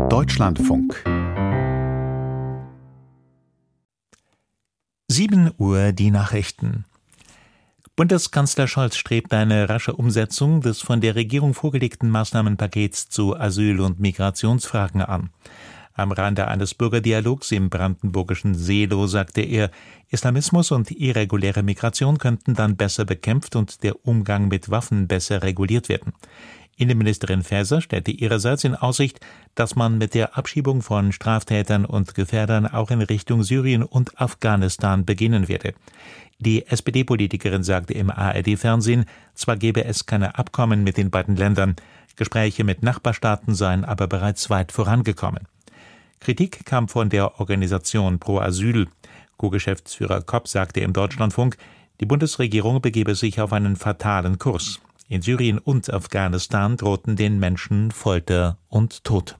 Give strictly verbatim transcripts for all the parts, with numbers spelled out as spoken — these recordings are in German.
Deutschlandfunk. sieben Uhr die Nachrichten. Bundeskanzler Scholz strebt eine rasche Umsetzung des von der Regierung vorgelegten Maßnahmenpakets zu Asyl- und Migrationsfragen an. Am Rande eines Bürgerdialogs im brandenburgischen Seelow sagte er, Islamismus und irreguläre Migration könnten dann besser bekämpft und der Umgang mit Waffen besser reguliert werden. Innenministerin Faeser stellte ihrerseits in Aussicht, dass man mit der Abschiebung von Straftätern und Gefährdern auch in Richtung Syrien und Afghanistan beginnen werde. Die S P D-Politikerin sagte im A R D-Fernsehen, zwar gebe es keine Abkommen mit den beiden Ländern, Gespräche mit Nachbarstaaten seien aber bereits weit vorangekommen. Kritik kam von der Organisation Pro Asyl. Co-Geschäftsführer Kopp sagte im Deutschlandfunk, die Bundesregierung begebe sich auf einen fatalen Kurs. In Syrien und Afghanistan drohten den Menschen Folter und Tod.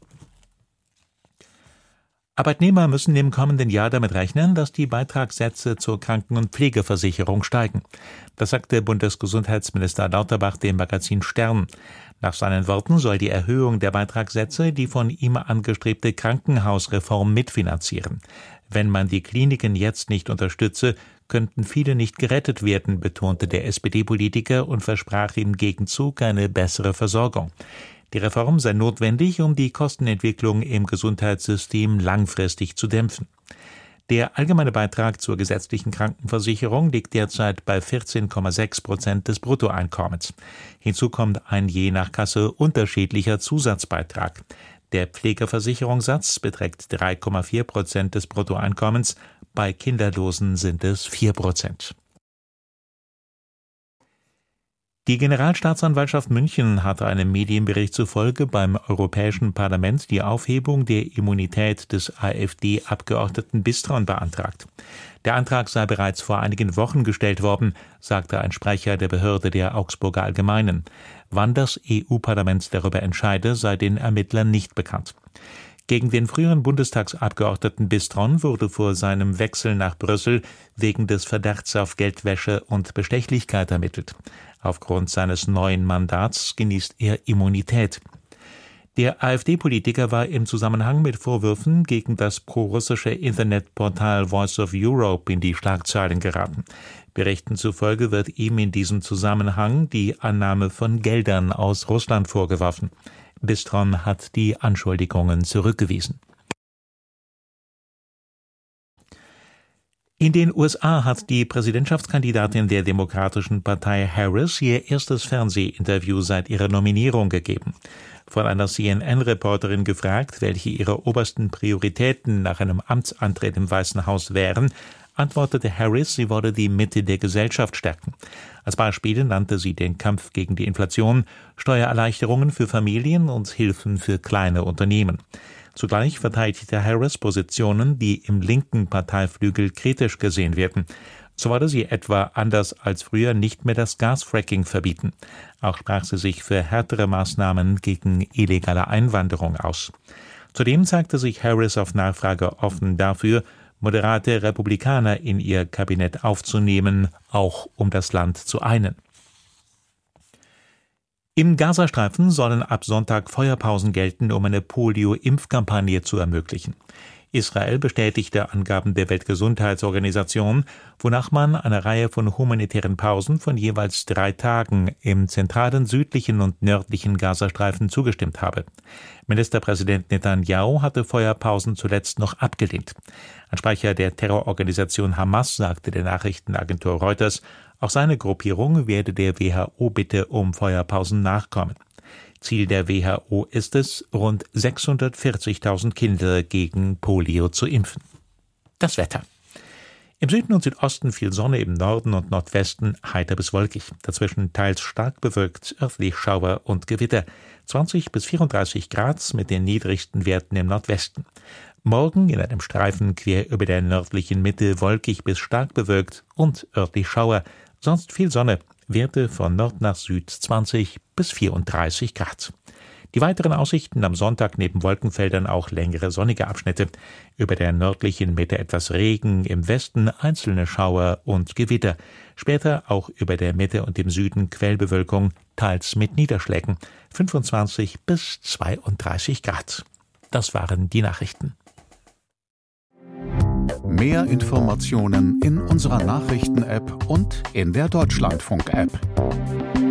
Arbeitnehmer müssen im kommenden Jahr damit rechnen, dass die Beitragssätze zur Kranken- und Pflegeversicherung steigen. Das sagte Bundesgesundheitsminister Lauterbach dem Magazin Stern. Nach seinen Worten soll die Erhöhung der Beitragssätze die von ihm angestrebte Krankenhausreform mitfinanzieren. Wenn man die Kliniken jetzt nicht unterstütze, könnten viele nicht gerettet werden, betonte der S P D-Politiker und versprach im Gegenzug eine bessere Versorgung. Die Reform sei notwendig, um die Kostenentwicklung im Gesundheitssystem langfristig zu dämpfen. Der allgemeine Beitrag zur gesetzlichen Krankenversicherung liegt derzeit bei vierzehn Komma sechs Prozent des Bruttoeinkommens. Hinzu kommt ein je nach Kasse unterschiedlicher Zusatzbeitrag. Der Pflegeversicherungssatz beträgt drei Komma vier Prozent des Bruttoeinkommens, bei Kinderlosen sind es vier Prozent. Die Generalstaatsanwaltschaft München hatte einem Medienbericht zufolge beim Europäischen Parlament die Aufhebung der Immunität des AfD-Abgeordneten Bistron beantragt. Der Antrag sei bereits vor einigen Wochen gestellt worden, sagte ein Sprecher der Behörde der Augsburger Allgemeinen. Wann das E U-Parlament darüber entscheide, sei den Ermittlern nicht bekannt. Gegen den früheren Bundestagsabgeordneten Bistron wurde vor seinem Wechsel nach Brüssel wegen des Verdachts auf Geldwäsche und Bestechlichkeit ermittelt. Aufgrund seines neuen Mandats genießt er Immunität. Der AfD-Politiker war im Zusammenhang mit Vorwürfen gegen das prorussische Internetportal Voice of Europe in die Schlagzeilen geraten. Berichten zufolge wird ihm in diesem Zusammenhang die Annahme von Geldern aus Russland vorgeworfen. Bistron hat die Anschuldigungen zurückgewiesen. In den U S A hat die Präsidentschaftskandidatin der Demokratischen Partei Harris ihr erstes Fernsehinterview seit ihrer Nominierung gegeben. Von einer C N N-Reporterin gefragt, welche ihre obersten Prioritäten nach einem Amtsantritt im Weißen Haus wären, antwortete Harris, sie wolle die Mitte der Gesellschaft stärken. Als Beispiele nannte sie den Kampf gegen die Inflation, Steuererleichterungen für Familien und Hilfen für kleine Unternehmen. Zugleich verteidigte Harris Positionen, die im linken Parteiflügel kritisch gesehen werden. So wolle sie etwa anders als früher nicht mehr das Gasfracking verbieten. Auch sprach sie sich für härtere Maßnahmen gegen illegale Einwanderung aus. Zudem zeigte sich Harris auf Nachfrage offen dafür, moderate Republikaner in ihr Kabinett aufzunehmen, auch um das Land zu einen. Im Gazastreifen sollen ab Sonntag Feuerpausen gelten, um eine Polio-Impfkampagne zu ermöglichen. Israel bestätigte Angaben der Weltgesundheitsorganisation, wonach man einer Reihe von humanitären Pausen von jeweils drei Tagen im zentralen, südlichen und nördlichen Gazastreifen zugestimmt habe. Ministerpräsident Netanyahu hatte Feuerpausen zuletzt noch abgelehnt. Ein Sprecher der Terrororganisation Hamas sagte der Nachrichtenagentur Reuters, auch seine Gruppierung werde der W H O-Bitte um Feuerpausen nachkommen. Ziel der W H O ist es, rund sechshundertvierzigtausend Kinder gegen Polio zu impfen. Das Wetter. Im Süden und Südosten viel Sonne, im Norden und Nordwesten heiter bis wolkig. Dazwischen teils stark bewölkt, örtlich Schauer und Gewitter. zwanzig bis vierunddreißig Grad mit den niedrigsten Werten im Nordwesten. Morgen in einem Streifen quer über der nördlichen Mitte wolkig bis stark bewölkt und örtlich Schauer. Sonst viel Sonne. Werte von Nord nach Süd zwanzig bis vierunddreißig Grad. Die weiteren Aussichten am Sonntag neben Wolkenfeldern auch längere sonnige Abschnitte. Über der nördlichen Mitte etwas Regen, im Westen einzelne Schauer und Gewitter. Später auch über der Mitte und im Süden Quellbewölkung, teils mit Niederschlägen. fünfundzwanzig bis zweiunddreißig Grad. Das waren die Nachrichten. Mehr Informationen in unserer Nachrichten-App und in der Deutschlandfunk-App.